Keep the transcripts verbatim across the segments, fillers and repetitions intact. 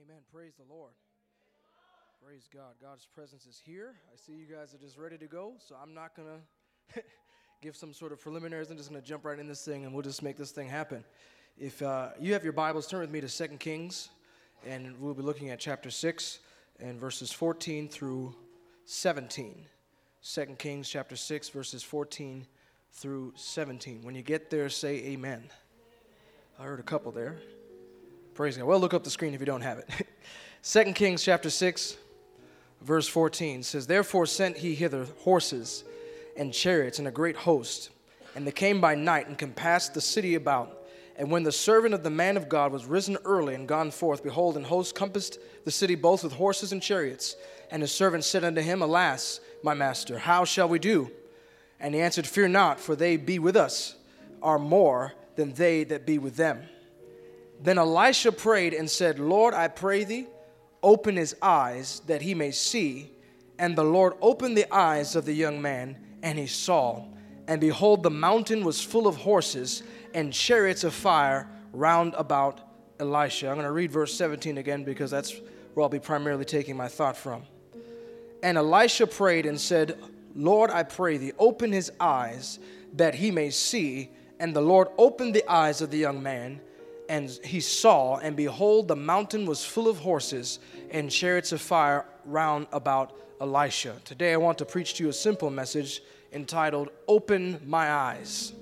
Amen. Praise the Lord. Praise God. God's presence is here. I see you guys are just ready to go, so I'm not going to give some sort of preliminaries. I'm just going to jump right in this thing, and we'll just make this thing happen. If uh, you have your Bibles, turn with me to Second Kings, and we'll be looking at chapter six and verses fourteen through seventeen. Second Kings chapter six, verses fourteen through seventeen. When you get there, say amen. I heard a couple there. Praise God. Well, look up the screen if you don't have it. Second Kings chapter six, verse fourteen says, "Therefore sent he hither horses and chariots and a great host, and they came by night and compassed the city about. And when the servant of the man of God was risen early and gone forth, behold, an host compassed the city both with horses and chariots. And his servant said unto him, Alas, my master, how shall we do? And he answered, Fear not, for they be with us are more than they that be with them. Then Elisha prayed and said, Lord, I pray thee, open his eyes that he may see. And the Lord opened the eyes of the young man, and he saw. And behold, the mountain was full of horses and chariots of fire round about Elisha." I'm going to read verse seventeen again because that's where I'll be primarily taking my thought from. "And Elisha prayed and said, Lord, I pray thee, open his eyes that he may see. And the Lord opened the eyes of the young man, and he saw, and behold, the mountain was full of horses and chariots of fire round about Elisha." Today I want to preach to you a simple message entitled, Open My Eyes.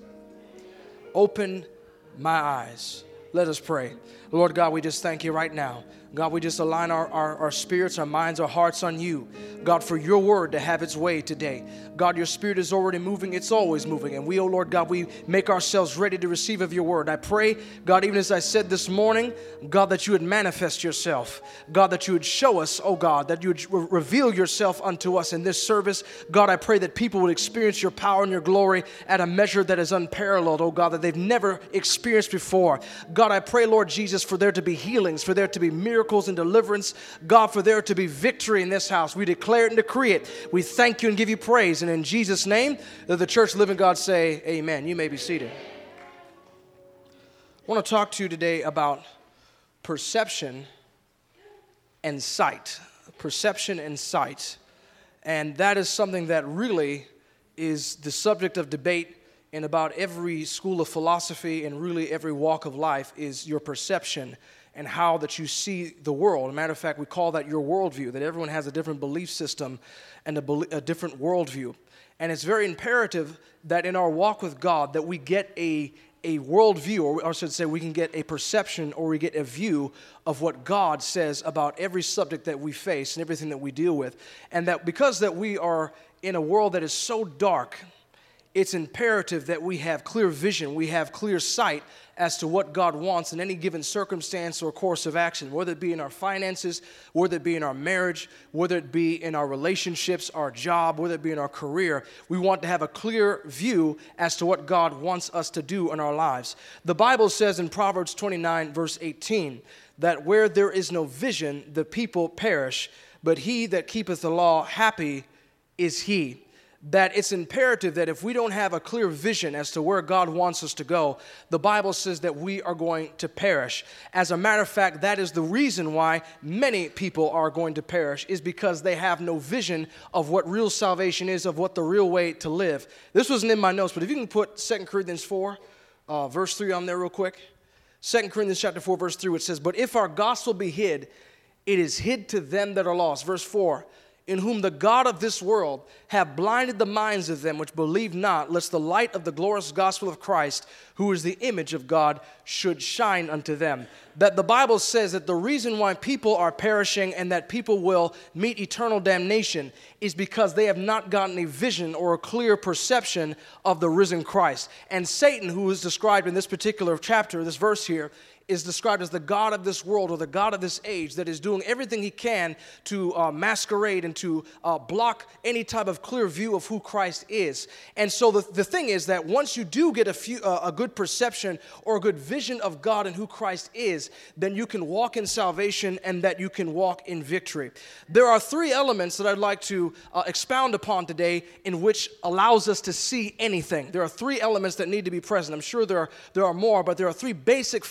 Open my eyes. Let us pray. Lord God, we just thank you right now. God, we just align our, our, our spirits, our minds, our hearts on you. God, for your word to have its way today. God, your spirit is already moving. It's always moving. And we, oh Lord God, we make ourselves ready to receive of your word. I pray, God, even as I said this morning, God, that you would manifest yourself. God, that you would show us, oh God, that you would re- reveal yourself unto us in this service. God, I pray that people would experience your power and your glory at a measure that is unparalleled, oh God, that they've never experienced before. God, I pray, Lord Jesus, for there to be healings, for there to be miracles and deliverance. God, for there to be victory in this house. We declare it and decree it. We thank you and give you praise. And in Jesus' name, let the church living God say amen. You may be seated. I want to talk to you today about perception and sight. Perception and sight. And that is something that really is the subject of debate in about every school of philosophy and really every walk of life, is your perception and how that you see the world. As a matter of fact, we call that your worldview, that everyone has a different belief system and a, be- a different worldview. And it's very imperative that in our walk with God that we get a, a worldview, or I should say we can get a perception or we get a view of what God says about every subject that we face and everything that we deal with. And that because that we are in a world that is so dark, it's imperative that we have clear vision, we have clear sight as to what God wants in any given circumstance or course of action, whether it be in our finances, whether it be in our marriage, whether it be in our relationships, our job, whether it be in our career. We want to have a clear view as to what God wants us to do in our lives. The Bible says in Proverbs twenty-nine, verse eighteen, that where there is no vision, the people perish, but he that keepeth the law, happy is he. That it's imperative that if we don't have a clear vision as to where God wants us to go, the Bible says that we are going to perish. As a matter of fact, that is the reason why many people are going to perish, is because they have no vision of what real salvation is, of what the real way to live. This wasn't in my notes, but if you can put Second Corinthians four, uh, verse three on there real quick. Second Corinthians chapter four, verse three, which says, But if our gospel be hid, it is hid to them that are lost. Verse four, In whom the God of this world have blinded the minds of them which believe not, lest the light of the glorious gospel of Christ, who is the image of God, should shine unto them. That the Bible says that the reason why people are perishing and that people will meet eternal damnation is because they have not gotten a vision or a clear perception of the risen Christ. And Satan, who is described in this particular chapter, this verse here, is described as the God of this world or the God of this age that is doing everything he can to uh, masquerade and to uh, block any type of clear view of who Christ is. And so the, the thing is that once you do get a, few, uh, a good perception or a good vision of God and who Christ is, then you can walk in salvation and that you can walk in victory. There are three elements that I'd like to uh, expound upon today in which allows us to see anything. There are three elements that need to be present. I'm sure there are, there are more, but there are three basic fundamental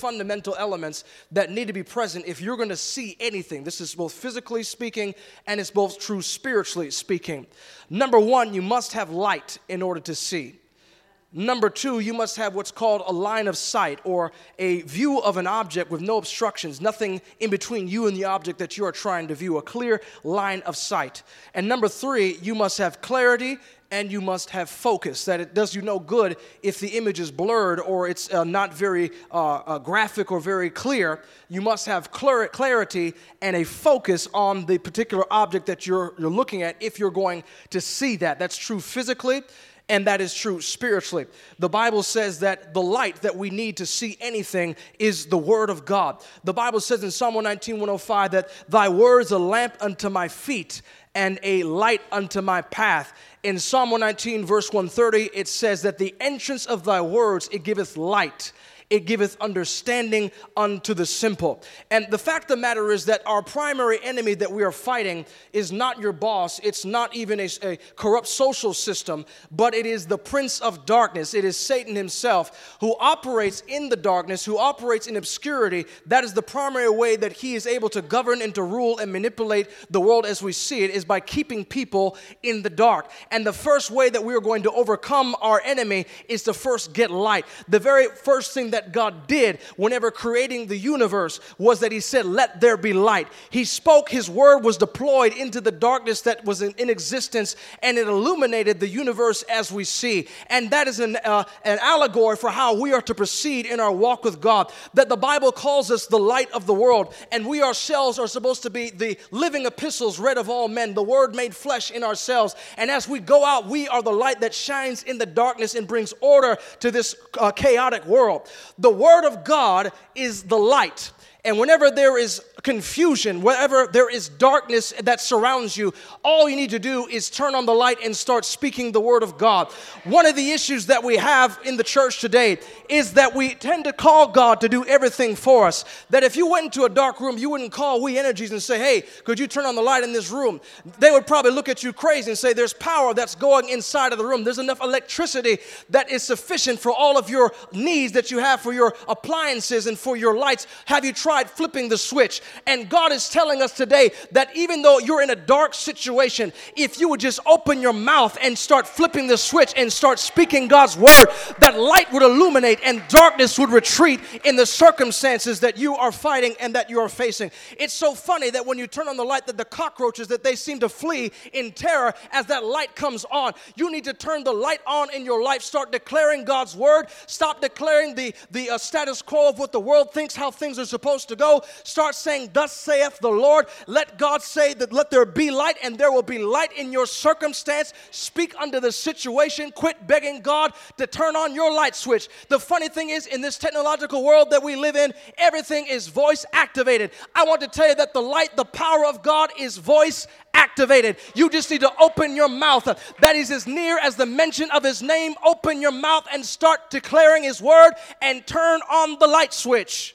fundamental elements that need to be present if you're going to see anything. This is both physically speaking and it's both true spiritually speaking. Number one, you must have light in order to see. Number two, you must have what's called a line of sight, or a view of an object with no obstructions, nothing in between you and the object that you are trying to view, a clear line of sight. And number three, you must have clarity and you must have focus, that it does you no good if the image is blurred or it's uh, not very uh, uh, graphic or very clear. You must have clar- clarity and a focus on the particular object that you're, you're looking at if you're going to see that. That's true physically. And that is true spiritually. The Bible says that the light that we need to see anything is the Word of God. The Bible says in Psalm one nineteen, one oh five that thy word is a lamp unto my feet and a light unto my path. In Psalm one nineteen, verse one thirty, it says that the entrance of thy words, it giveth light. It giveth understanding unto the simple. And the fact of the matter is that our primary enemy that we are fighting is not your boss. It's not even a, a corrupt social system, but it is the prince of darkness. It is Satan himself who operates in the darkness, who operates in obscurity. That is the primary way that he is able to govern and to rule and manipulate the world as we see it, is by keeping people in the dark. And the first way that we are going to overcome our enemy is to first get light. The very first thing that That God did whenever creating the universe was that he said, let there be light. He spoke, his word was deployed into the darkness that was in, in existence, and it illuminated the universe as we see. And that is an, uh, an allegory for how we are to proceed in our walk with God. That the Bible calls us the light of the world, and we ourselves are supposed to be the living epistles read of all men, the word made flesh in ourselves. And as we go out, we are the light that shines in the darkness and brings order to this uh, chaotic world. The Word of God is the light. And whenever there is confusion, wherever there is darkness that surrounds you, all you need to do is turn on the light and start speaking the Word of God. One of the issues that we have in the church today is that we tend to call God to do everything for us. That if you went into a dark room, you wouldn't call We Energies and say, hey, could you turn on the light in this room? They would probably look at you crazy and say, there's power that's going inside of the room. There's enough electricity that is sufficient for all of your needs that you have for your appliances and for your lights. Have you tried flipping the switch? And God is telling us today that even though you're in a dark situation, if you would just open your mouth and start flipping the switch and start speaking God's word, that light would illuminate and darkness would retreat in the circumstances that you are fighting and that you are facing. It's so funny that when you turn on the light, that the cockroaches, that they seem to flee in terror as that light comes on. You need to turn the light on in your life. Start declaring God's word. Stop declaring the, the uh, status quo of what the world thinks, how things are supposed to go. Start saying, thus saith the Lord. Let God say that let there be light, and there will be light in your circumstance. Speak under the situation. Quit begging God to turn on your light switch. The funny thing is, in this technological world that we live in, everything is voice activated. I want to tell you that the light, the power of God is voice activated. You just need to open your mouth. That is as near as the mention of his name. Open your mouth and start declaring his word and turn on the light switch.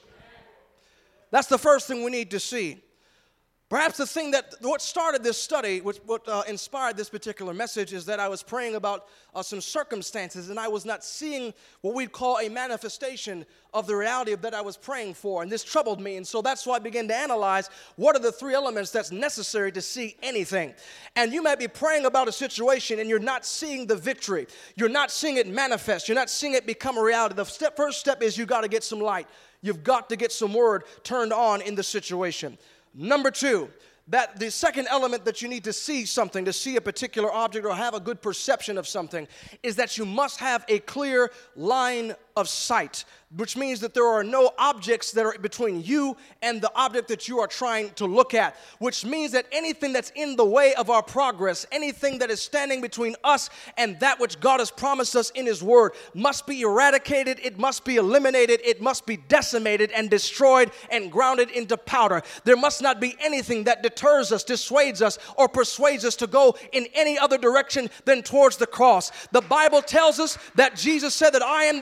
That's the first thing we need to see. Perhaps the thing that, what started this study, which, what uh, inspired this particular message, is that I was praying about uh, some circumstances, and I was not seeing what we'd call a manifestation of the reality of that I was praying for, and this troubled me, and so that's why I began to analyze what are the three elements that's necessary to see anything. And you might be praying about a situation, and you're not seeing the victory. You're not seeing it manifest. You're not seeing it become a reality. The step, first step is you got to get some light. You've got to get some word turned on in the situation. Number two, that the second element that you need to see something, to see a particular object or have a good perception of something, is that you must have a clear line of sight, which means that there are no objects that are between you and the object that you are trying to look at, which means that anything that's in the way of our progress, anything that is standing between us and that which God has promised us in his word, must be eradicated, it must be eliminated, it must be decimated and destroyed and grounded into powder. There must not be anything that deters us, dissuades us, or persuades us to go in any other direction than towards the cross. The Bible tells us that Jesus said that I am the way,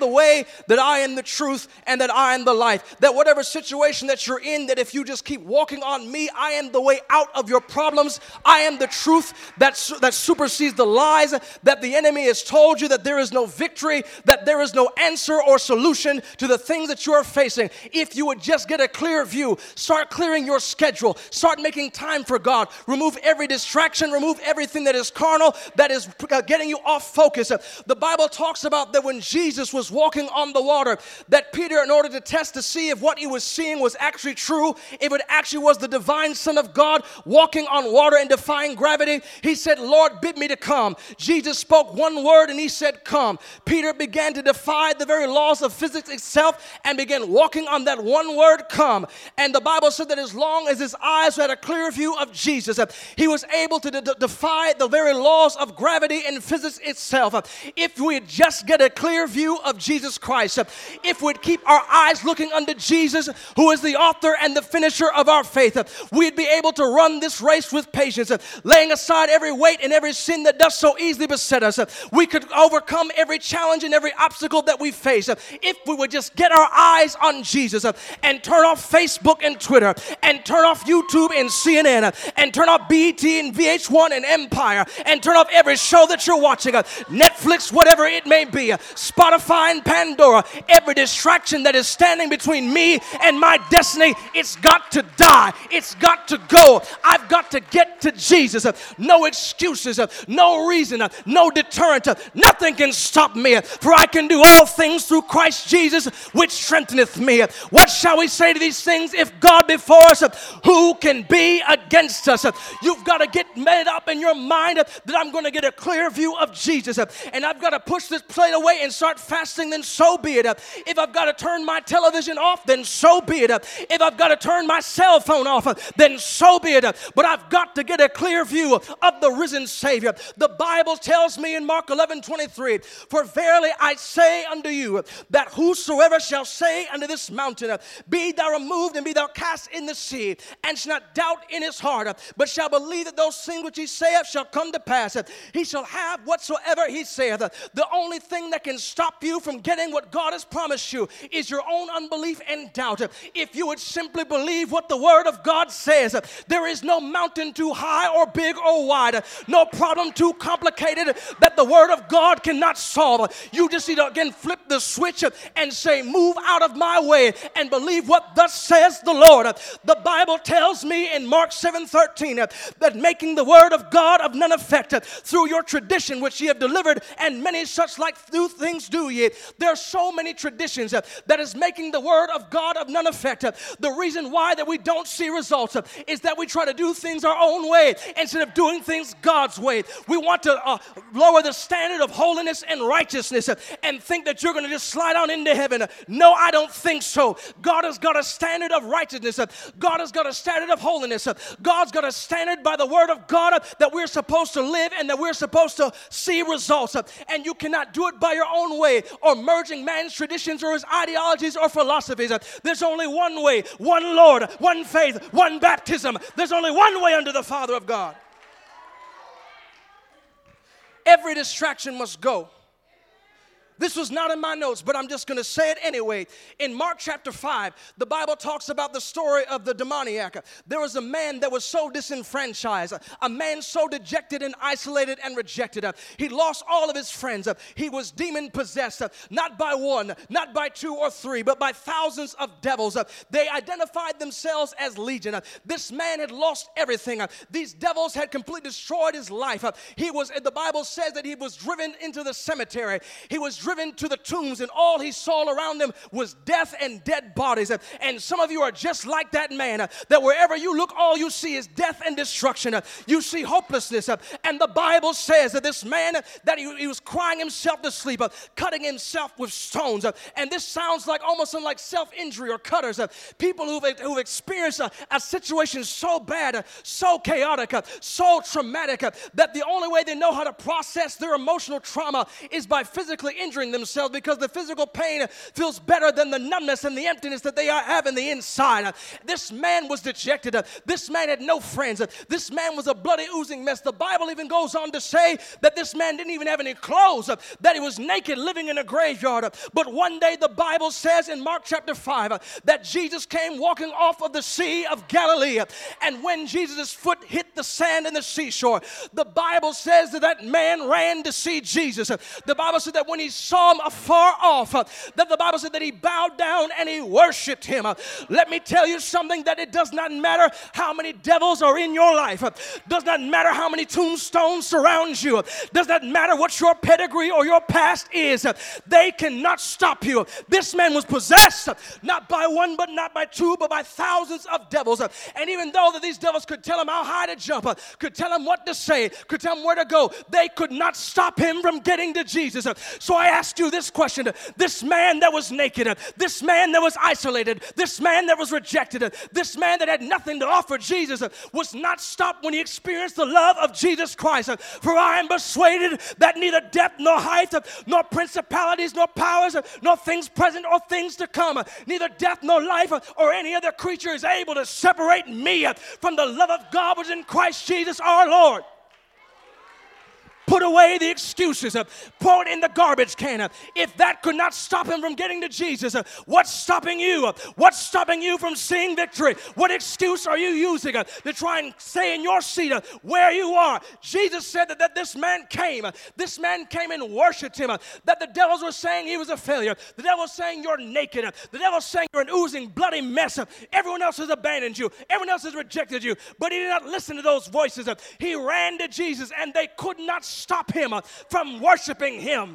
way, that I am the truth, and that I am the life. That whatever situation that you're in, that if you just keep walking on me, I am the way out of your problems. I am the truth that, su- that supersedes the lies that the enemy has told you, that there is no victory, that there is no answer or solution to the things that you are facing. If you would just get a clear view, start clearing your schedule, start making time for God, remove every distraction, remove everything that is carnal, that is getting you off focus. The Bible talks about that when Jesus was walking on the water, that Peter, in order to test to see if what he was seeing was actually true, if it actually was the divine Son of God walking on water and defying gravity, he said, Lord, bid me to come. Jesus spoke one word and he said, come. Peter began to defy the very laws of physics itself and began walking on that one word, come. And the Bible said that as long as his eyes had a clear view of Jesus, he was able to de- defy the very laws of gravity and physics itself. If we just get a clear view of Jesus Christ, if we'd keep our eyes looking unto Jesus, who is the author and the finisher of our faith, we'd be able to run this race with patience, laying aside every weight and every sin that does so easily beset us. We could overcome every challenge and every obstacle that we face if we would just get our eyes on Jesus and turn off Facebook and Twitter and turn off YouTube and C N N and turn off B E T and V H one and Empire and turn off every show that you're watching, Netflix, whatever it may be, Spotify and Pandora, every distraction that is standing between me and my destiny, it's got to die. It's got to go. I've got to get to Jesus. No excuses, no reason, no deterrent. Nothing can stop me, for I can do all things through Christ Jesus, which strengtheneth me. What shall we say to these things? If God before us, who can be against us? You've got to get made up in your mind that I'm going to get a clear view of Jesus, and I've got to push this plate away and start fasting, then so be it. If I've got to turn my television off, then so be it. If I've got to turn my cell phone off, then so be it. But I've got to get a clear view of the risen Savior. The Bible tells me in Mark eleven twenty-three, for verily I say unto you, that whosoever shall say unto this mountain, be thou removed and be thou cast in the sea, and shall not doubt in his heart, but shall believe that those things which he saith shall come to pass, he shall have whatsoever he saith. The only thing that can stop you from getting what God has promised you is your own unbelief and doubt. If you would simply believe what the Word of God says, there is no mountain too high or big or wide, no problem too complicated that the Word of God cannot solve. You just need to again flip the switch and say, move out of my way and believe what thus says the Lord. The Bible tells me in Mark seven thirteen that making the Word of God of none effect through your tradition which ye have delivered, and many such like new things do ye. There are so many traditions that is making the Word of God of none effect. The reason why that we don't see results is that we try to do things our own way instead of doing things God's way. We want to uh, lower the standard of holiness and righteousness and think that you're going to just slide on into heaven. No, I don't think so. God has got a standard of righteousness. God has got a standard of holiness. God's got a standard by the Word of God that we're supposed to live and that we're supposed to see results. And you cannot do it by your own way or merging man's traditions or his ideologies or philosophies. There's only one way, one Lord, one faith, one baptism. There's only one way unto the Father of God. Every distraction must go. This was not in my notes, but I'm just going to say it anyway. In Mark chapter five, the Bible talks about the story of the demoniac. There was a man that was so disenfranchised, a man so dejected and isolated and rejected. He lost all of his friends. He was demon-possessed, not by one, not by two or three, but by thousands of devils. They identified themselves as legion. This man had lost everything. These devils had completely destroyed his life. He was, the Bible says that he was driven into the cemetery. He was driven to the tombs, and all he saw around him was death and dead bodies. And some of you are just like that man, that wherever you look, all you see is death and destruction. You see hopelessness. And the Bible says that this man, that he, he was crying himself to sleep, cutting himself with stones. And this sounds like almost like self-injury or cutters. People who've, who've experienced a, a situation so bad, so chaotic, so traumatic, that the only way they know how to process their emotional trauma is by physically injuring injuring themselves because the physical pain feels better than the numbness and the emptiness that they have in the inside. This man was dejected. This man had no friends. This man was a bloody, oozing mess. The Bible even goes on to say that this man didn't even have any clothes, that he was naked, living in a graveyard. But one day the Bible says in Mark chapter five that Jesus came walking off of the Sea of Galilee. And when Jesus' foot hit the sand in the seashore, the Bible says that that man ran to see Jesus. The Bible said that when he saw him afar off, that the Bible said that he bowed down and he worshiped him. Let me tell you something, that it does not matter how many devils are in your life. Does not matter how many tombstones surround you. Does not matter what your pedigree or your past is. They cannot stop you. This man was possessed, not by one, but not by two, but by thousands of devils. And even though that these devils could tell him how high to jump, could tell him what to say, could tell him where to go, they could not stop him from getting to Jesus. So I ask you this question. This man that was naked, this man that was isolated, this man that was rejected, this man that had nothing to offer Jesus, was not stopped when he experienced the love of Jesus Christ. For I am persuaded that neither depth nor height, nor principalities, nor powers, nor things present or things to come, neither death nor life or any other creature is able to separate me from the love of God which is in Christ Jesus our Lord. Put away the excuses. Pour it in the garbage can. If that could not stop him from getting to Jesus, what's stopping you? What's stopping you from seeing victory? What excuse are you using to try and stay in your seat where you are? Jesus said that, that this man came. This man came and worshiped him. That the devils were saying he was a failure. The devil was saying you're naked. The devil was saying you're an oozing, bloody mess. Everyone else has abandoned you. Everyone else has rejected you. But he did not listen to those voices. He ran to Jesus, and they could not stop him from worshiping him.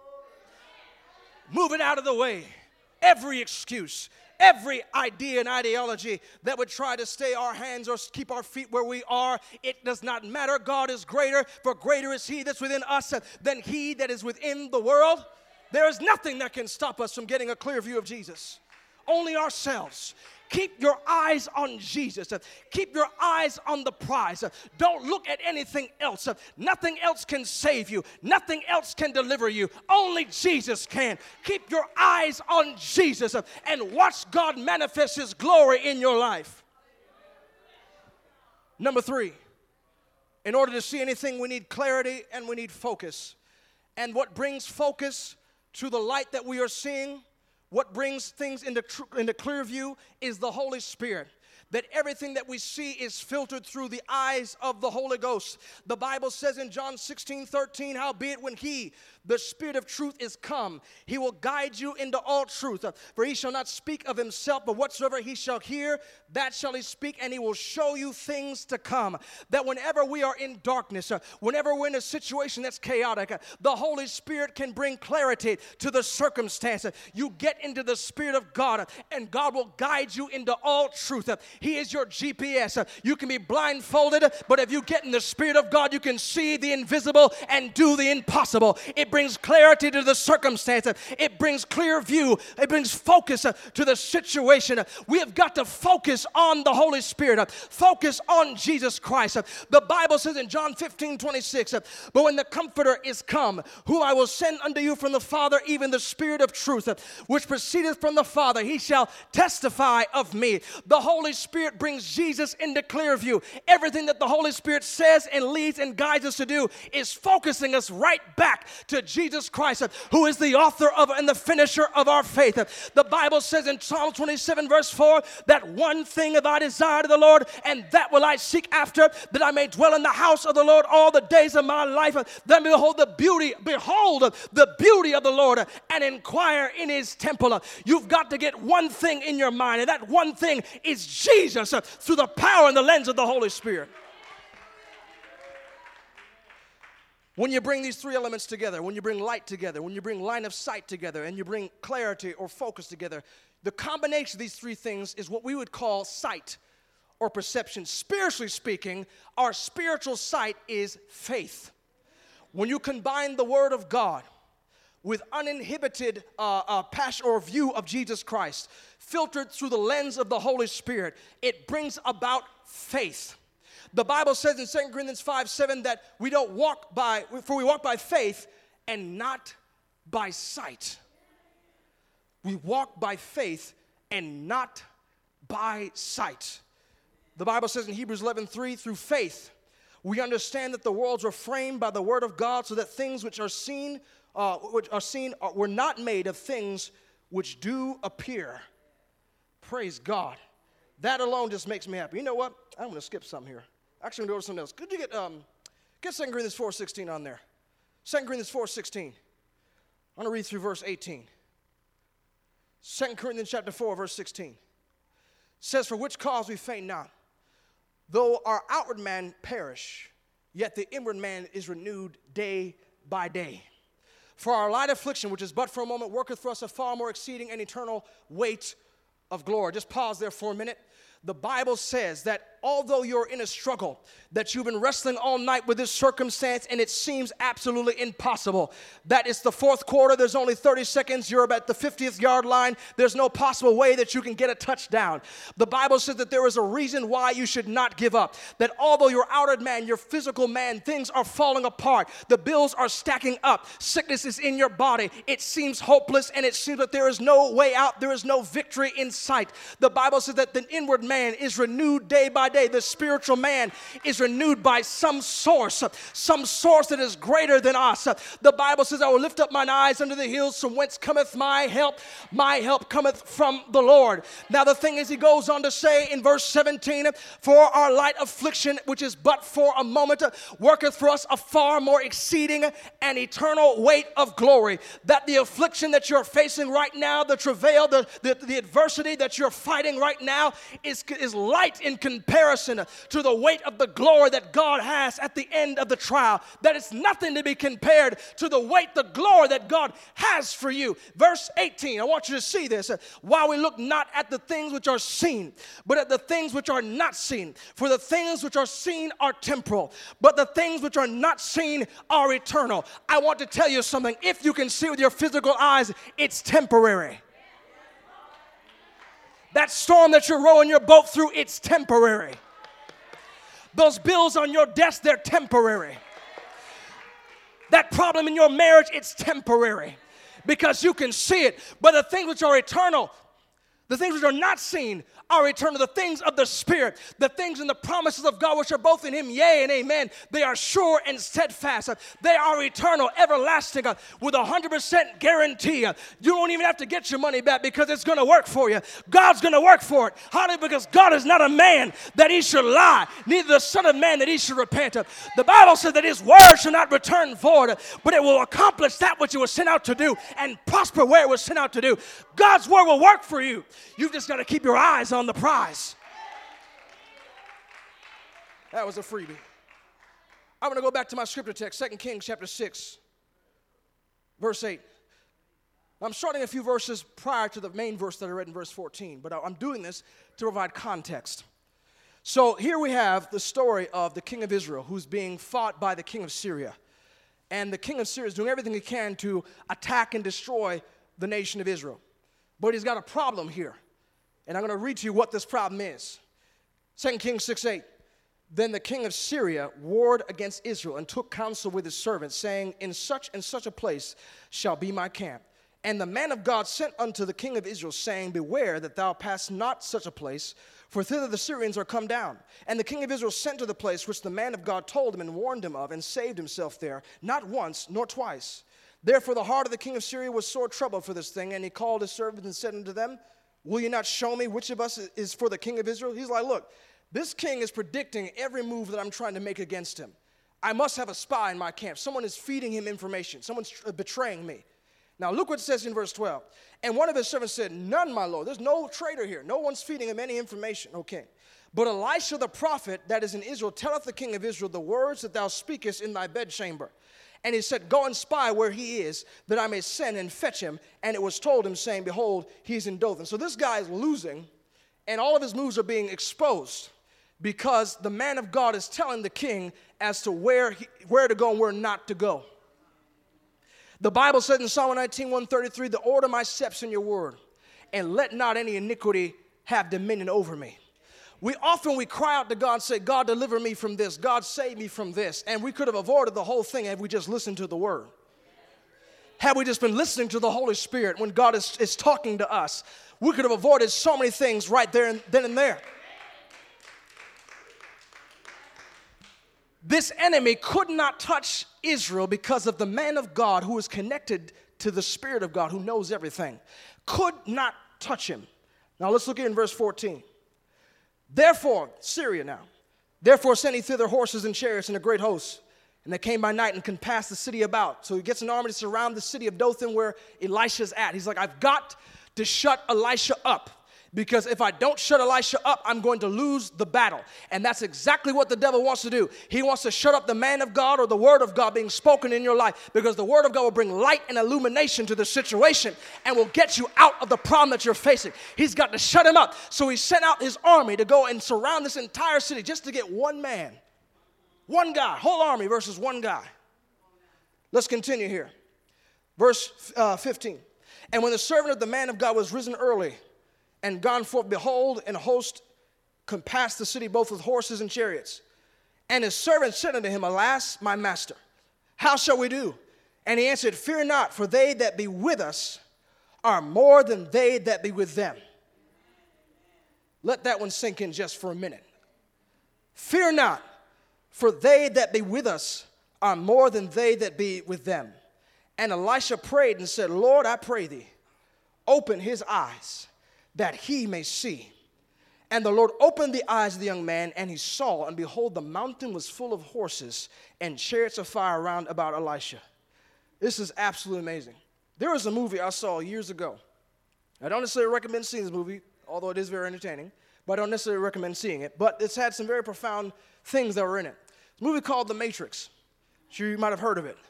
Move it out of the way. Every excuse, every idea and ideology that would try to stay our hands or keep our feet where we are, it does not matter. God is greater, for greater is he that's within us than he that is within the world. There is nothing that can stop us from getting a clear view of Jesus. Only ourselves. Keep your eyes on Jesus. Keep your eyes on the prize. Don't look at anything else. Nothing else can save you. Nothing else can deliver you. Only Jesus can. Keep your eyes on Jesus and watch God manifest his glory in your life. Number three, in order to see anything, we need clarity and we need focus. And what brings focus to the light that we are seeing, what brings things into, tr- into clear view is the Holy Spirit. That everything that we see is filtered through the eyes of the Holy Ghost. The Bible says in John sixteen thirteen, howbeit when he, the Spirit of truth, is come, he will guide you into all truth. For he shall not speak of himself, but whatsoever he shall hear, that shall he speak, and he will show you things to come. That whenever we are in darkness, whenever we're in a situation that's chaotic, the Holy Spirit can bring clarity to the circumstance. You get into the Spirit of God, and God will guide you into all truth. He is your G P S. You can be blindfolded, but if you get in the Spirit of God, you can see the invisible and do the impossible. It brings clarity to the circumstance. It brings clear view. It brings focus to the situation. We have got to focus on the Holy Spirit. Focus on Jesus Christ. The Bible says in John fifteen twenty-six, but when the Comforter is come, whom I will send unto you from the Father, even the Spirit of truth, which proceedeth from the Father, he shall testify of me. The Holy Spirit brings Jesus into clear view. Everything that the Holy Spirit says and leads and guides us to do is focusing us right back to Jesus Christ, who is the author of and the finisher of our faith. The Bible says in Psalm twenty-seven verse four, that one thing have I desired of the Lord, and that will I seek after, that I may dwell in the house of the Lord all the days of my life. Then behold the beauty, behold the beauty of the Lord, and inquire in his temple. You've got to get one thing in your mind, and that one thing is Jesus through the power and the lens of the Holy Spirit. When you bring these three elements together, when you bring light together, when you bring line of sight together, and you bring clarity or focus together, the combination of these three things is what we would call sight or perception. Spiritually speaking, our spiritual sight is faith. When you combine the Word of God with uninhibited uh, uh, passion or view of Jesus Christ, filtered through the lens of the Holy Spirit, it brings about faith. The Bible says in Second Corinthians five seven that we don't walk by, for we walk by faith and not by sight. We walk by faith and not by sight. The Bible says in Hebrews eleven three, through faith, we understand that the worlds were framed by the word of God, so that things which are seen, uh, which are seen are, were not made of things which do appear. Praise God. That alone just makes me happy. You know what? I'm going to skip something here. Actually, I'm going to go to something else. Could you get um, get Second Corinthians four sixteen on there? Second Corinthians four sixteen. I'm going to read through verse eighteen. Second Corinthians chapter four, verse sixteen. It says, for which cause we faint not, though our outward man perish, yet the inward man is renewed day by day. For our light affliction, which is but for a moment, worketh for us a far more exceeding and eternal weight of glory. Just pause there for a minute. The Bible says that although you're in a struggle, that you've been wrestling all night with this circumstance and it seems absolutely impossible, that it's the fourth quarter, there's only thirty seconds, you're about the fiftieth yard line, there's no possible way that you can get a touchdown. The Bible says that there is a reason why you should not give up, that although your outer man, your physical man, things are falling apart, the bills are stacking up, sickness is in your body, it seems hopeless and it seems that there is no way out, there is no victory in sight. The Bible says that the inward man man is renewed day by day. The spiritual man is renewed by some source, some source that is greater than us. The Bible says, I will lift up mine eyes unto the hills, from whence cometh my help. My help cometh from the Lord. Now the thing is, he goes on to say in verse seventeen, for our light affliction, which is but for a moment, worketh for us a far more exceeding and eternal weight of glory. That the affliction that you're facing right now, the travail, the, the, the adversity that you're fighting right now is is light in comparison to the weight of the glory that God has at the end of the trial. That is nothing to be compared to the weight, the glory that God has for you. Verse eighteen, I want you to see this. While we look not at the things which are seen, but at the things which are not seen. For the things which are seen are temporal, but the things which are not seen are eternal. I want to tell you something. If you can see with your physical eyes, it's temporary. That storm that you're rowing your boat through, it's temporary. Those bills on your desk, they're temporary. That problem in your marriage, it's temporary. Because you can see it. But the things which are eternal, the things which are not seen, are eternal. The things of the Spirit, the things and the promises of God, which are both in him, yea and amen, they are sure and steadfast. They are eternal, everlasting, with a one hundred percent guarantee. You don't even have to get your money back because it's going to work for you. God's going to work for it. Hallelujah, because God is not a man that he should lie, neither the Son of Man that he should repent. The Bible says that his word shall not return void, but it will accomplish that which it was sent out to do and prosper where it was sent out to do. God's word will work for you. You've just got to keep your eyes on the prize. That was a freebie. I'm going to go back to my scripture text, Second Kings chapter six, verse eight. I'm starting a few verses prior to the main verse that I read in verse fourteen, but I'm doing this to provide context. So here we have the story of the king of Israel who's being fought by the king of Syria. And the king of Syria is doing everything he can to attack and destroy the nation of Israel. But he's got a problem here. And I'm going to read to you what this problem is. Second Kings six eight. Then the king of Syria warred against Israel and took counsel with his servants, saying, in such and such a place shall be my camp. And the man of God sent unto the king of Israel, saying, beware that thou pass not such a place, for thither the Syrians are come down. And the king of Israel sent to the place which the man of God told him and warned him of, and saved himself there, not once nor twice. Therefore the heart of the king of Syria was sore troubled for this thing, and he called his servants and said unto them, will you not show me which of us is for the king of Israel? He's like, look, this king is predicting every move that I'm trying to make against him. I must have a spy in my camp. Someone is feeding him information. Someone's betraying me. Now look what it says in verse twelve. And one of his servants said, none, my lord. There's no traitor here. No one's feeding him any information. Okay. But Elisha the prophet that is in Israel telleth the king of Israel the words that thou speakest in thy bedchamber. And he said, go and spy where he is, that I may send and fetch him. And it was told him, saying, behold, he's in Dothan. So this guy is losing, and all of his moves are being exposed because the man of God is telling the king as to where, he, where to go and where not to go. The Bible said in Psalm nineteen, one thirty-three, the order my steps in your word, and let not any iniquity have dominion over me. We often, we cry out to God and say, God, deliver me from this. God, save me from this. And we could have avoided the whole thing if we just listened to the word. Had we just been listening to the Holy Spirit when God is, is talking to us, we could have avoided so many things right there and then and there. This enemy could not touch Israel because of the man of God who is connected to the Spirit of God, who knows everything. Could not touch him. Now let's look here in verse fourteen. Therefore, Syria now, therefore sent he thither horses and chariots and a great host. And they came by night and compassed the city about. So he gets an army to surround the city of Dothan where Elisha's at. He's like, I've got to shut Elisha up. Because if I don't shut Elisha up, I'm going to lose the battle. And that's exactly what the devil wants to do. He wants to shut up the man of God or the word of God being spoken in your life. Because the word of God will bring light and illumination to the situation and will get you out of the problem that you're facing. He's got to shut him up. So he sent out his army to go and surround this entire city just to get one man. One guy. Whole army versus one guy. Let's continue here. Verse uh, fifteen. And when the servant of the man of God was risen early, and gone forth, behold, and a host compassed the city both with horses and chariots. And his servant said unto him, Alas, my master, how shall we do? And he answered, Fear not, for they that be with us are more than they that be with them. Let that one sink in just for a minute. Fear not, for they that be with us are more than they that be with them. And Elisha prayed and said, Lord, I pray thee, open his eyes, that he may see. And the Lord opened the eyes of the young man, and he saw, and behold, the mountain was full of horses and chariots of fire round about Elisha. This is absolutely amazing. There was a movie I saw years ago. I don't necessarily recommend seeing this movie, although it is very entertaining, but I don't necessarily recommend seeing it. But it's had some very profound things that were in it. It's a movie called The Matrix. I'm sure you might have heard of it.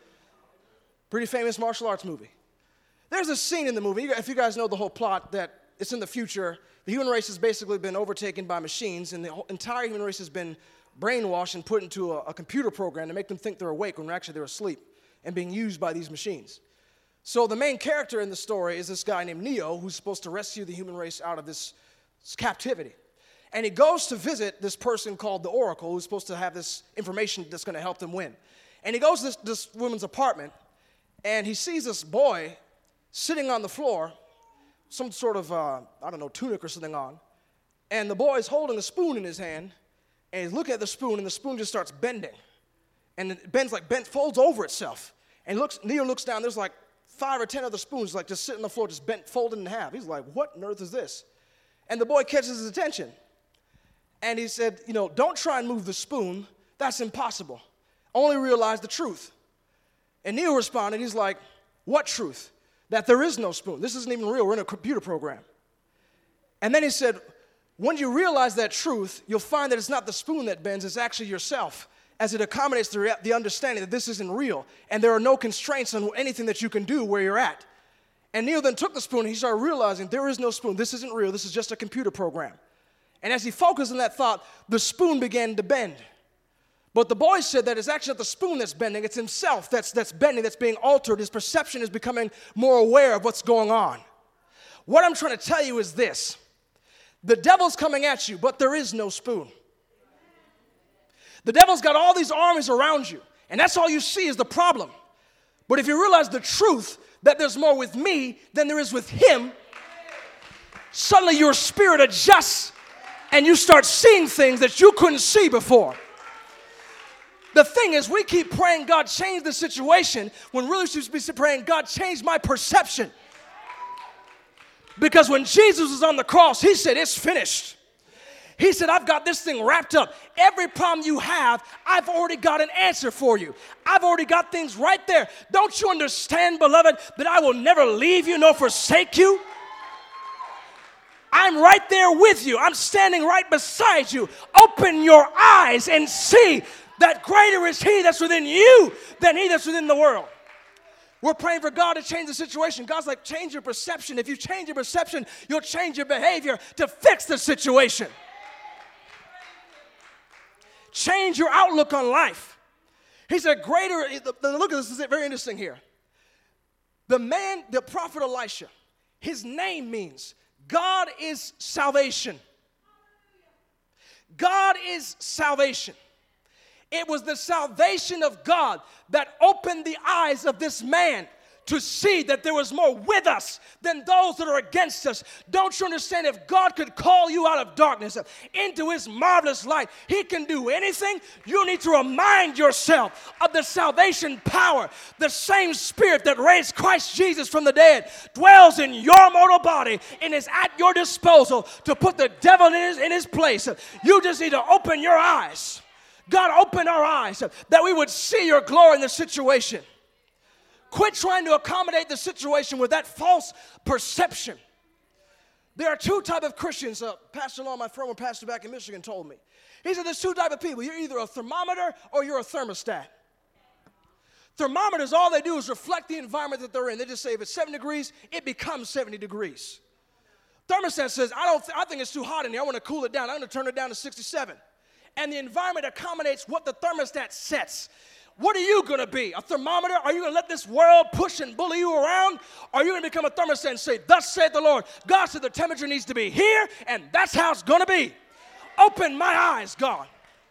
Pretty famous martial arts movie. There's a scene in the movie, if you guys know the whole plot, that it's in the future. The human race has basically been overtaken by machines, and the whole, entire human race has been brainwashed and put into a, a computer program to make them think they're awake when actually they're asleep and being used by these machines. So the main character in the story is this guy named Neo, who's supposed to rescue the human race out of this captivity. And he goes to visit this person called the Oracle, who's supposed to have this information that's going to help them win. And he goes to this, this woman's apartment, and he sees this boy sitting on the floor, some sort of, uh, I don't know, tunic or something on. And the boy's holding a spoon in his hand, and he's looking at the spoon, and the spoon just starts bending. And it bends like, bent, folds over itself. And looks, Neo looks down, there's like five or ten other spoons like just sitting on the floor, just bent, folded in half. He's like, what on earth is this? And the boy catches his attention. And he said, you know, don't try and move the spoon. That's impossible. Only realize the truth. And Neo responded, he's like, what truth? That there is no spoon. This isn't even real. We're in a computer program. And then he said, when you realize that truth, you'll find that it's not the spoon that bends, it's actually yourself, as it accommodates the, rea- the understanding that this isn't real, and there are no constraints on anything that you can do where you're at. And Neo then took the spoon, and he started realizing there is no spoon. This isn't real. This is just a computer program. And as he focused on that thought, the spoon began to bend. But the boy said that it's actually not the spoon that's bending, it's himself that's, that's bending, that's being altered. His perception is becoming more aware of what's going on. What I'm trying to tell you is this. The devil's coming at you, but there is no spoon. The devil's got all these armies around you, and that's all you see is the problem. But if you realize the truth, that there's more with me than there is with him, suddenly your spirit adjusts, and you start seeing things that you couldn't see before. The thing is, we keep praying, God, change the situation, when really we should be praying, God, change my perception. Because when Jesus was on the cross, he said, it's finished. He said, I've got this thing wrapped up. Every problem you have, I've already got an answer for you. I've already got things right there. Don't you understand, beloved, that I will never leave you nor forsake you? I'm right there with you. I'm standing right beside you. Open your eyes and see that greater is he that's within you than he that's within the world. We're praying for God to change the situation. God's like, change your perception. If you change your perception, you'll change your behavior to fix the situation. Change your outlook on life. He said, greater, look at this, this is very interesting here. The man, the prophet Elisha, his name means God is salvation. God is salvation. It was the salvation of God that opened the eyes of this man to see that there was more with us than those that are against us. Don't you understand? If God could call you out of darkness into his marvelous light, he can do anything. You need to remind yourself of the salvation power. The same spirit that raised Christ Jesus from the dead dwells in your mortal body and is at your disposal to put the devil in his, in his place. You just need to open your eyes. God, open our eyes that we would see your glory in the situation. Quit trying to accommodate the situation with that false perception. There are two types of Christians. Uh, Pastor Law, my former pastor back in Michigan, told me. He said there's two types of people. You're either a thermometer or you're a thermostat. Thermometers, all they do is reflect the environment that they're in. They just say if it's seventy degrees, it becomes seventy degrees. Thermostat says, I don't. Th- I think it's too hot in here. I want to cool it down. I'm going to turn it down to sixty-seven. And the environment accommodates what the thermostat sets. What are you going to be? A thermometer? Are you going to let this world push and bully you around? Or are you going to become a thermostat and say, thus saith the Lord? God said the temperature needs to be here, and that's how it's going to be. Open my eyes, God.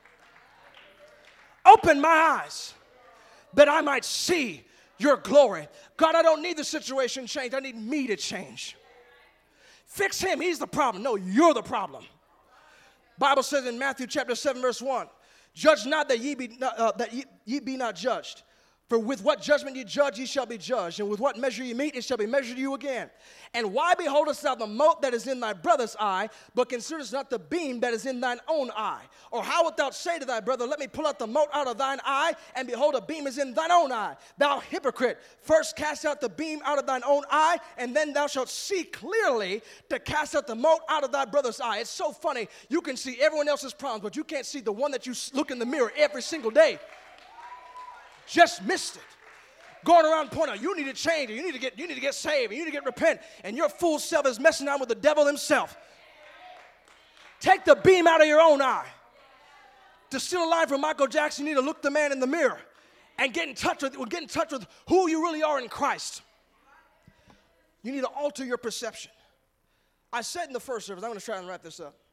Open my eyes that I might see your glory. God, I don't need the situation changed. I need me to change. Fix him. He's the problem. No, you're the problem. Bible says in Matthew chapter seven, verse one, judge not that ye be not, uh, that ye, ye be not judged. For with what judgment ye judge, ye shall be judged. And with what measure ye meet, it shall be measured to you again. And why beholdest thou the mote that is in thy brother's eye, but considerest not the beam that is in thine own eye? Or how wilt thou say to thy brother, let me pull out the mote out of thine eye, and behold, a beam is in thine own eye? Thou hypocrite, first cast out the beam out of thine own eye, and then thou shalt see clearly to cast out the mote out of thy brother's eye. It's so funny. You can see everyone else's problems, but you can't see the one that you look in the mirror every single day. Just missed it. Going around pointing out, you need to change, you need to get, you need to get saved, you need to get repent, and your fool self is messing around with the devil himself. Take the beam out of your own eye. To steal a line from Michael Jackson, you need to look the man in the mirror and get in touch with, get in touch with who you really are in Christ. You need to alter your perception. I said in the first service, I'm going to try and wrap this up.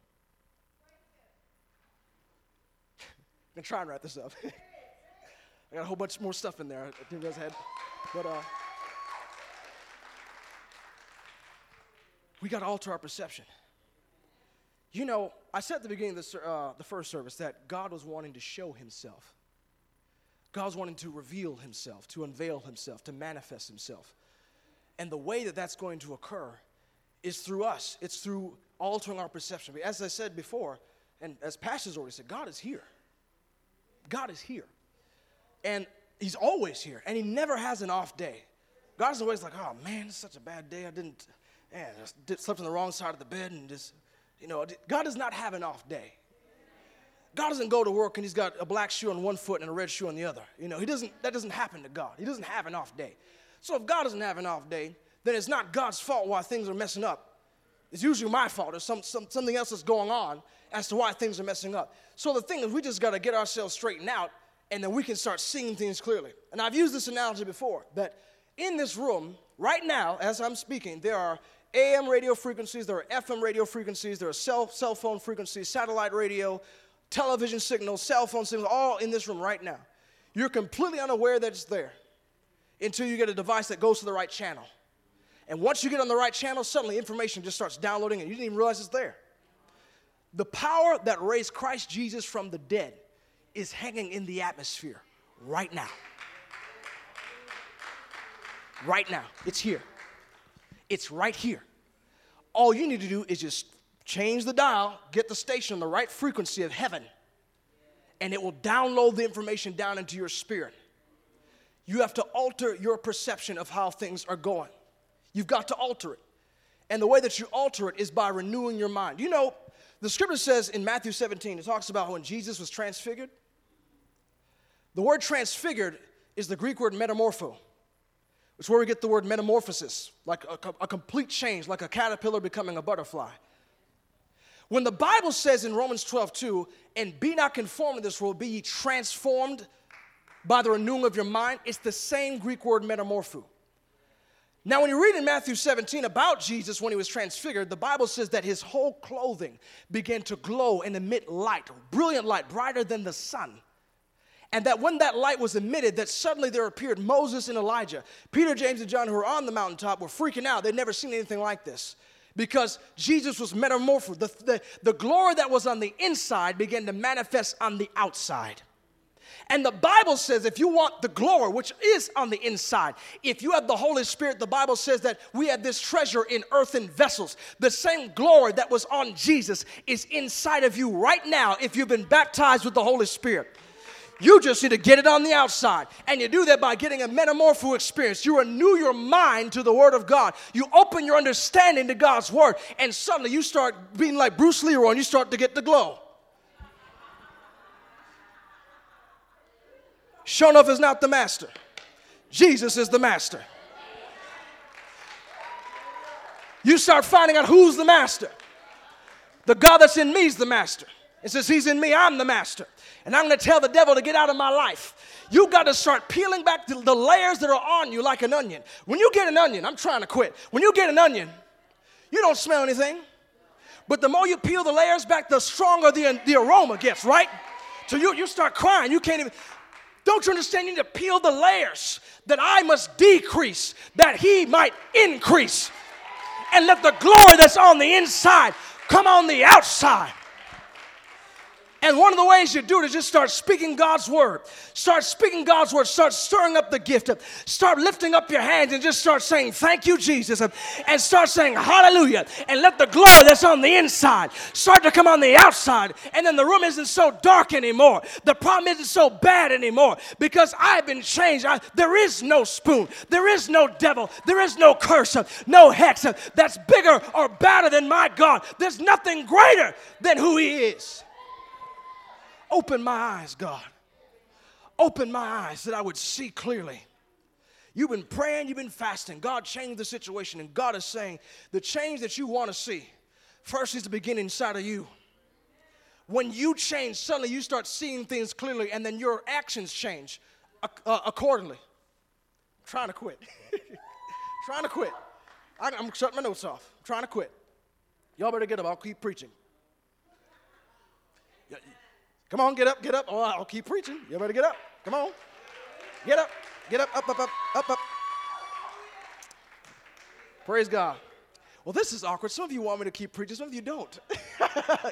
I'm going to try and wrap this up. I got a whole bunch more stuff in there. I think that's had, but uh, we got to alter our perception. You know, I said at the beginning of the, uh, the first service that God was wanting to show himself. God was wanting to reveal himself, to unveil himself, to manifest himself. And the way that that's going to occur is through us. It's through altering our perception. As I said before, and as pastors already said, God is here. God is here. And he's always here, and he never has an off day. God's always like, oh, man, it's such a bad day. I didn't, man, I did, slept on the wrong side of the bed, and just, you know, God does not have an off day. God doesn't go to work, and he's got a black shoe on one foot and a red shoe on the other. You know, he doesn't, that doesn't happen to God. He doesn't have an off day. So if God doesn't have an off day, then it's not God's fault why things are messing up. It's usually my fault or some, some, something else that's going on as to why things are messing up. So the thing is, we just got to get ourselves straightened out, and then we can start seeing things clearly. And I've used this analogy before, that in this room, right now, as I'm speaking, there are A M radio frequencies, there are F M radio frequencies, there are cell, cell phone frequencies, satellite radio, television signals, cell phone signals, all in this room right now. You're completely unaware that it's there until you get a device that goes to the right channel. And once you get on the right channel, suddenly information just starts downloading and you didn't even realize it's there. The power that raised Christ Jesus from the dead is hanging in the atmosphere right now. Right now. It's here. It's right here. All you need to do is just change the dial, get the station on the right frequency of heaven, and it will download the information down into your spirit. You have to alter your perception of how things are going. You've got to alter it. And the way that you alter it is by renewing your mind. You know, the scripture says in Matthew seventeen, it talks about when Jesus was transfigured. The word transfigured is the Greek word metamorpho. It's where we get the word metamorphosis, like a, a complete change, like a caterpillar becoming a butterfly. When the Bible says in Romans twelve two, and be not conformed to this world, be ye transformed by the renewing of your mind, it's the same Greek word metamorpho. Now, when you read in Matthew seventeen about Jesus when he was transfigured, the Bible says that his whole clothing began to glow and emit light, brilliant light, brighter than the sun. And that when that light was emitted, that suddenly there appeared Moses and Elijah. Peter, James, and John, who were on the mountaintop, were freaking out. They'd never seen anything like this. Because Jesus was metamorphosed. The, the, the glory that was on the inside began to manifest on the outside. And the Bible says if you want the glory, which is on the inside, if you have the Holy Spirit, the Bible says that we have this treasure in earthen vessels. The same glory that was on Jesus is inside of you right now if you've been baptized with the Holy Spirit. You just need to get it on the outside. And you do that by getting a metamorpho experience. You renew your mind to the Word of God. You open your understanding to God's Word. And suddenly you start being like Bruce Leroy and you start to get the glow. Sure enough is not the master. Jesus is the master. You start finding out who's the master. The God that's in me is the master. It says he's in me, I'm the master. And I'm going to tell the devil to get out of my life. You got to start peeling back the, the layers that are on you like an onion. When you get an onion, I'm trying to quit. When you get an onion, you don't smell anything. But the more you peel the layers back, the stronger the, the aroma gets, right? So you, you start crying. You can't even... Don't you understand? You need to peel the layers that I must decrease, that he might increase. And let the glory that's on the inside come on the outside. And one of the ways you do it is just start speaking God's word. Start speaking God's word. Start stirring up the gift. Start lifting up your hands and just start saying, thank you, Jesus. And start saying, hallelujah. And let the glory that's on the inside start to come on the outside. And then the room isn't so dark anymore. The problem isn't so bad anymore because I've been changed. I, there is no spoon. There is no devil. There is no curse. No hex that's bigger or badder than my God. There's nothing greater than who he is. Open my eyes, God. Open my eyes that I would see clearly. You've been praying, you've been fasting. God changed the situation, and God is saying the change that you want to see first is to begin inside of you. When you change, suddenly you start seeing things clearly, and then your actions change uh, accordingly. I'm trying to quit. trying to quit. I, I'm shutting my notes off. I'm trying to quit. Y'all better get up. I'll keep preaching. Come on, get up, get up. Oh, I'll keep preaching. You better get up. Come on. Get up, get up, up, up, up, up, up. Praise God. Well, this is awkward. Some of you want me to keep preaching. Some of you don't. I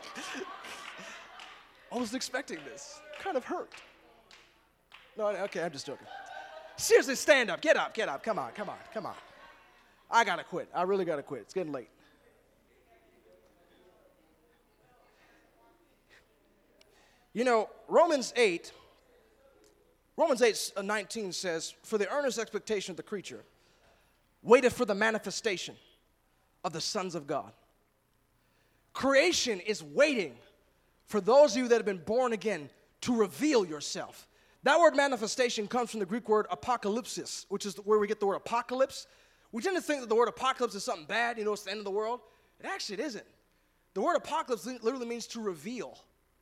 was expecting this. Kind of hurt. No, okay, I'm just joking. Seriously, stand up. Get up, get up. Come on, come on, come on. I got to quit. I really got to quit. It's getting late. You know, Romans eight, Romans eight nineteen says, for the earnest expectation of the creature waiteth for the manifestation of the sons of God. Creation is waiting for those of you that have been born again to reveal yourself. That word manifestation comes from the Greek word apocalypsis, which is where we get the word apocalypse. We tend to think that the word apocalypse is something bad, you know, it's the end of the world. It actually it isn't. The word apocalypse literally means to reveal.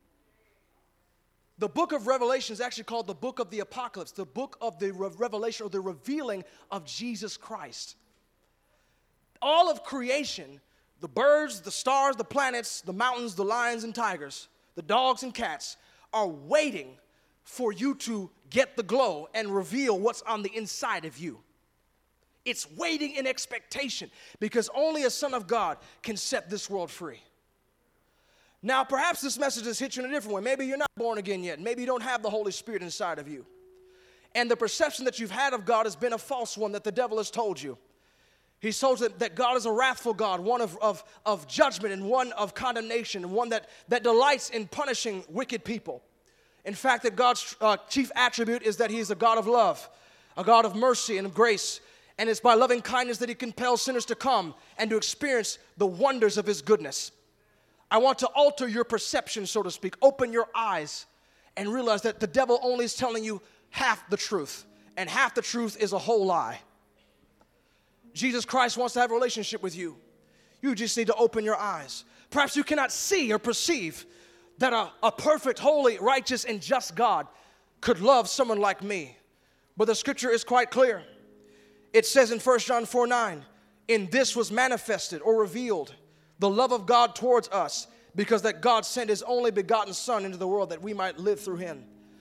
The book of Revelation is actually called the book of the apocalypse, the book of the re- revelation or the revealing of Jesus Christ. All of creation, the birds, the stars, the planets, the mountains, the lions and tigers, the dogs and cats are waiting for you to get the glow and reveal what's on the inside of you. It's waiting in expectation because only a son of God can set this world free. Now, perhaps this message has hit you in a different way. Maybe you're not born again yet. Maybe you don't have the Holy Spirit inside of you. And the perception that you've had of God has been a false one that the devil has told you. He's told you that God is a wrathful God, one of, of, of judgment and one of condemnation, and one that, that delights in punishing wicked people. In fact, that God's uh, chief attribute is that he is a God of love, a God of mercy and of grace. And it's by loving kindness that he compels sinners to come and to experience the wonders of his goodness. I want to alter your perception, so to speak. Open your eyes and realize that the devil only is telling you half the truth, and half the truth is a whole lie. Jesus Christ wants to have a relationship with you. You just need to open your eyes. Perhaps you cannot see or perceive that a, a perfect, holy, righteous, and just God could love someone like me. But the scripture is quite clear. It says in First John four nine, in this was manifested or revealed the love of God towards us, because that God sent his only begotten Son into the world that we might live through him.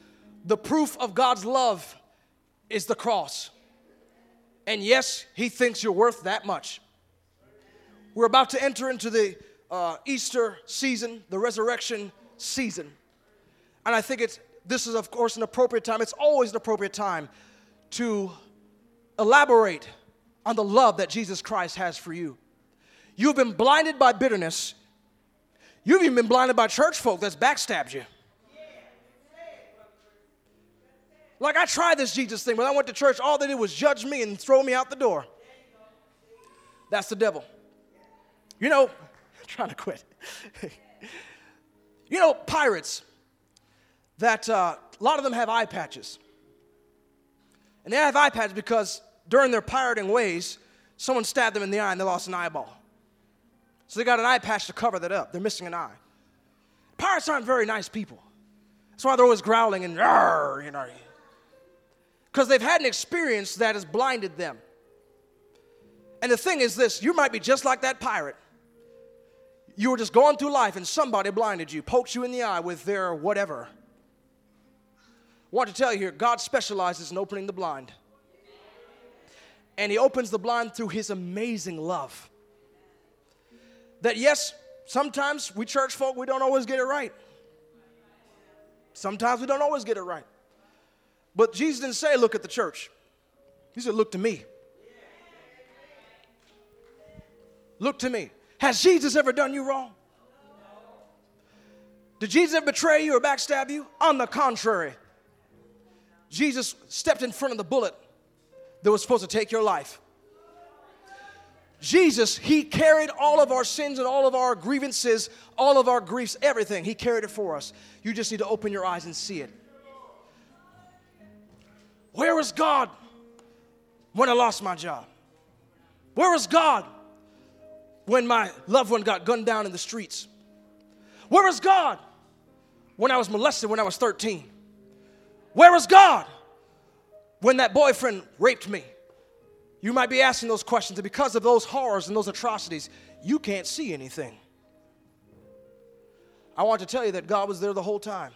The proof of God's love is the cross. And yes, he thinks you're worth that much. We're about to enter into the uh, Easter season, the resurrection season. And I think it's this is, of course, an appropriate time. It's always an appropriate time to elaborate on the love that Jesus Christ has for you. You've been blinded by bitterness. You've even been blinded by church folk that's backstabbed you. Like, I tried this Jesus thing. When I went to church, all they did was judge me and throw me out the door. That's the devil. You know, I'm trying to quit. You know, pirates, that uh, a lot of them have eye patches. And they have eye patches because during their pirating ways, someone stabbed them in the eye and they lost an eyeball. So they got an eye patch to cover that up. They're missing an eye. Pirates aren't very nice people. That's why they're always growling and, you know, because they've had an experience that has blinded them. And the thing is this, you might be just like that pirate. You were just going through life and somebody blinded you, poked you in the eye with their whatever. I want to tell you here, God specializes in opening the blind. And he opens the blind through his amazing love. That yes, sometimes we church folk, we don't always get it right. Sometimes we don't always get it right. But Jesus didn't say, look at the church. He said, look to me. Look to me. Has Jesus ever done you wrong? Did Jesus ever betray you or backstab you? On the contrary. Jesus stepped in front of the bullet that was supposed to take your life. Jesus, he carried all of our sins and all of our grievances, all of our griefs, everything. He carried it for us. You just need to open your eyes and see it. Where was God when I lost my job? Where was God when my loved one got gunned down in the streets? Where was God when I was molested when I was thirteen? Where was God when that boyfriend raped me? You might be asking those questions, and because of those horrors and those atrocities, you can't see anything. I want to tell you that God was there the whole time.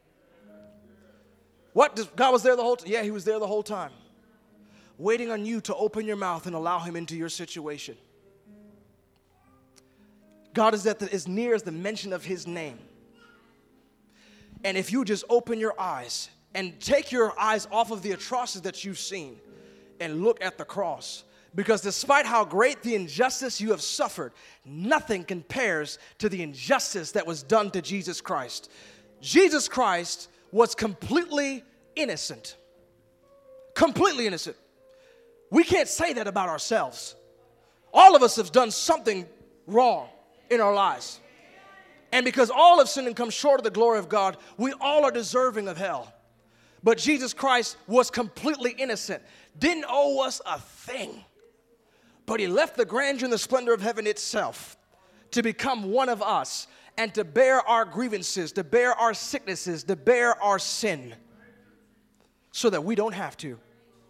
What? Does, God was there the whole time? Yeah, he was there the whole time. Waiting on you to open your mouth and allow him into your situation. God is at the, as near as the mention of his name. And if you just open your eyes and take your eyes off of the atrocities that you've seen and look at the cross, because despite how great the injustice you have suffered, nothing compares to the injustice that was done to Jesus Christ. Jesus Christ was completely innocent. Completely innocent. We can't say that about ourselves. All of us have done something wrong in our lives. And because all have sinned and come short of the glory of God, we all are deserving of hell. But Jesus Christ was completely innocent. Didn't owe us a thing. But he left the grandeur and the splendor of heaven itself to become one of us and to bear our grievances, to bear our sicknesses, to bear our sin so that we don't have to.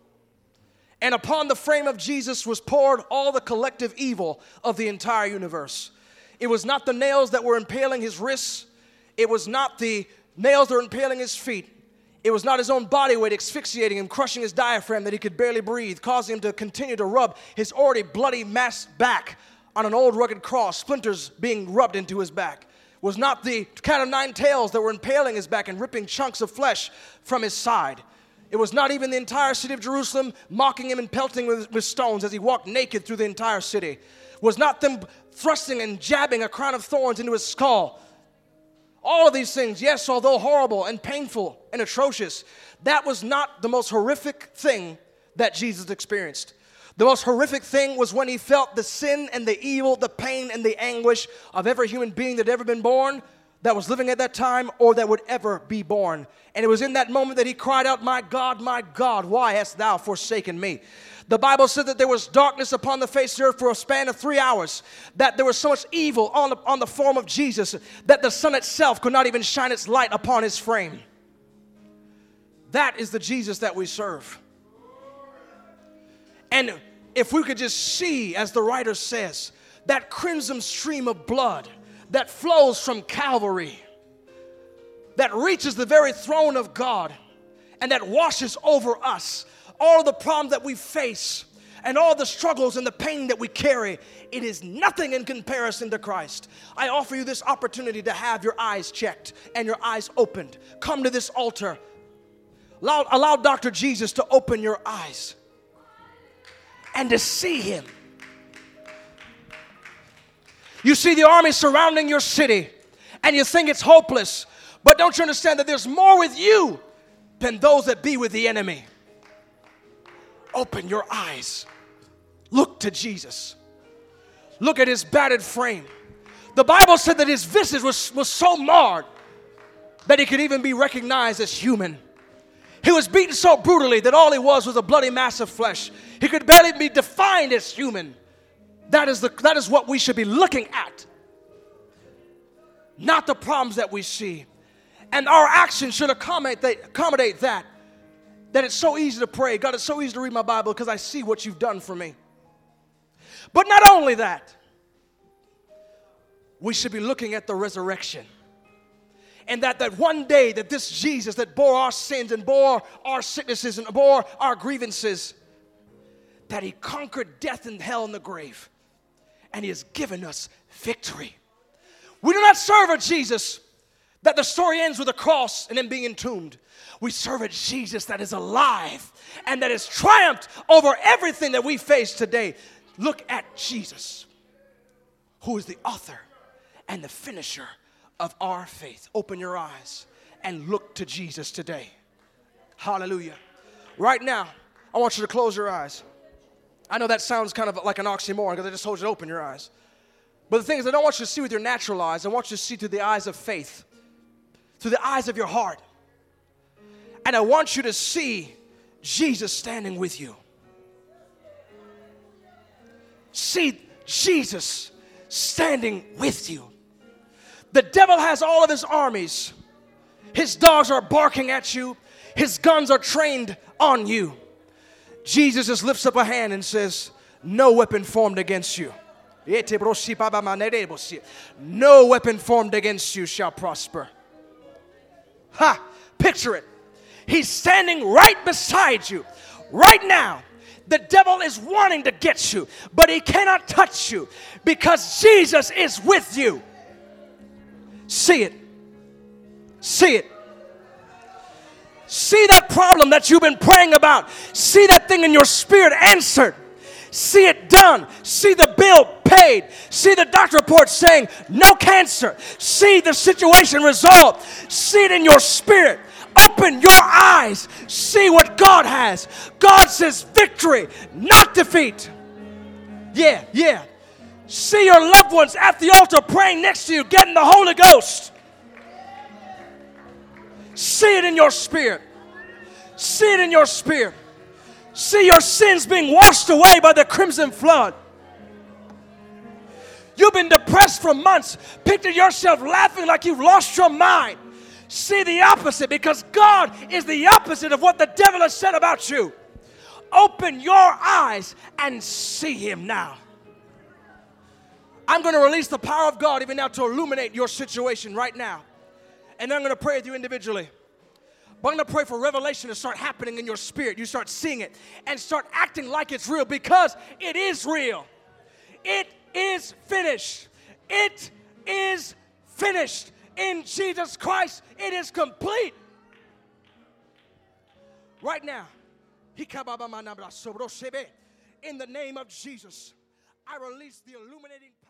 And upon the frame of Jesus was poured all the collective evil of the entire universe. It was not the nails that were impaling his wrists. It was not the nails that were impaling his feet. It was not his own body weight asphyxiating him, crushing his diaphragm that he could barely breathe, causing him to continue to rub his already bloody masked back on an old rugged cross, splinters being rubbed into his back. It was not the cat of nine tails that were impaling his back and ripping chunks of flesh from his side. It was not even the entire city of Jerusalem mocking him and pelting with, with stones as he walked naked through the entire city. It was not them thrusting and jabbing a crown of thorns into his skull. All of these things, yes, although horrible and painful and atrocious, that was not the most horrific thing that Jesus experienced. The most horrific thing was when he felt the sin and the evil, the pain and the anguish of every human being that had ever been born, that was living at that time, or that would ever be born. And it was in that moment that he cried out, "My God, my God, why hast thou forsaken me?" The Bible said that there was darkness upon the face of the earth for a span of three hours, that there was so much evil on the, on the form of Jesus that the sun itself could not even shine its light upon his frame. That is the Jesus that we serve. And if we could just see, as the writer says, that crimson stream of blood that flows from Calvary, that reaches the very throne of God, and that washes over us all of the problems that we face and all the struggles and the pain that we carry. It is nothing in comparison to Christ. I offer you this opportunity to have your eyes checked and your eyes opened. Come to this altar. Allow, allow Doctor Jesus to open your eyes and to see him. You see the army surrounding your city and you think it's hopeless, but don't you understand that there's more with you than those that be with the enemy? Open your eyes. Look to Jesus. Look at his battered frame. The Bible said that his visage was, was so marred that he could even be recognized as human. He was beaten so brutally that all he was was a bloody mass of flesh. He could barely be defined as human. That is, the, that is what we should be looking at, not the problems that we see. And our actions should accommodate, accommodate that. That it's so easy to pray. God, it's so easy to read my Bible because I see what you've done for me. But not only that, we should be looking at the resurrection. And that, that one day that this Jesus that bore our sins and bore our sicknesses and bore our grievances, that he conquered death and hell and the grave. And he has given us victory. We do not serve a Jesus that the story ends with a cross and then being entombed. We serve a Jesus that is alive and that has triumphed over everything that we face today. Look at Jesus, who is the author and the finisher of our faith. Open your eyes and look to Jesus today. Hallelujah. Right now, I want you to close your eyes. I know that sounds kind of like an oxymoron because I just told you to open your eyes. But the thing is, I don't want you to see with your natural eyes. I want you to see through the eyes of faith, through the eyes of your heart. And I want you to see Jesus standing with you. See Jesus standing with you. The devil has all of his armies. His dogs are barking at you. His guns are trained on you. Jesus just lifts up a hand and says, no weapon formed against you. No weapon formed against you shall prosper. Ha! Picture it. He's standing right beside you. Right now, the devil is wanting to get you, but he cannot touch you because Jesus is with you. See it. See it. See that problem that you've been praying about. See that thing in your spirit answered. See it done. See the bill paid. See the doctor report saying no cancer. See the situation resolved. See it in your spirit. Open your eyes. See what God has. God says victory, not defeat. Yeah, yeah. See your loved ones at the altar praying next to you, getting the Holy Ghost. See it in your spirit. See it in your spirit. See your sins being washed away by the crimson flood. You've been depressed for months. Picture yourself laughing like you've lost your mind. See the opposite, because God is the opposite of what the devil has said about you. Open your eyes and see him now. I'm going to release the power of God even now to illuminate your situation right now. And then I'm going to pray with you individually. But I'm going to pray for revelation to start happening in your spirit. You start seeing it and start acting like it's real, because it is real. It is finished. It is finished. In Jesus Christ, it is complete. Right now, in the name of Jesus, I release the illuminating